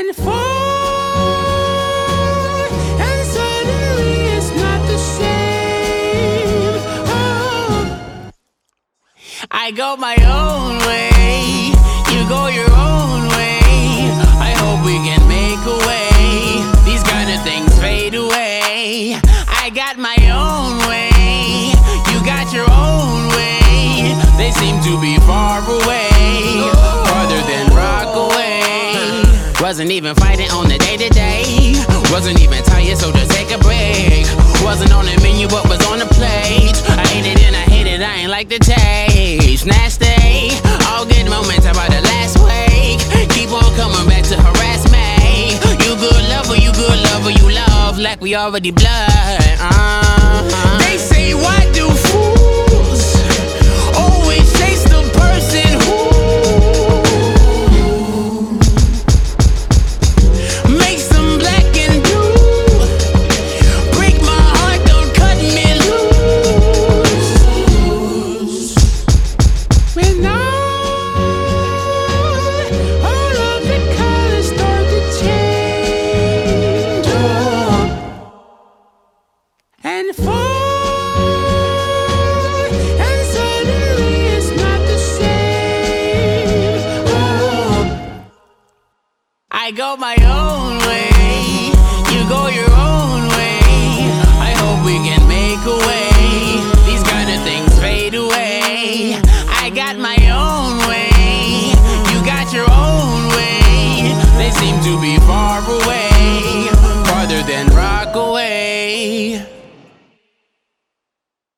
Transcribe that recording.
and fall, and suddenly it's not the same. Oh. I go my own way, you go your own way. I hope we can make a way, these kind of things fade away. I got my own way, you got your own way. They seem to be far away, farther than Rockaway. Wasn't even fighting on the day-to-day, wasn't even tired, so just take a break. Wasn't on the menu, but was on the plate. I ate it and I hate it, I ain't like the taste. Nasty, all good moments about the last week. Keep on coming back to harass me. You good lover, you love like we already blood. They say, why do fools always chase the person who makes them black and blue? Break my heart, don't cut me loose. When all of the colors start to change, and fall, and suddenly it's not the same. Oh. I go my own way, you go your own way. I hope we can make a way, these kind of things fade away. I got my own way, you got your own way. They seem to be far away.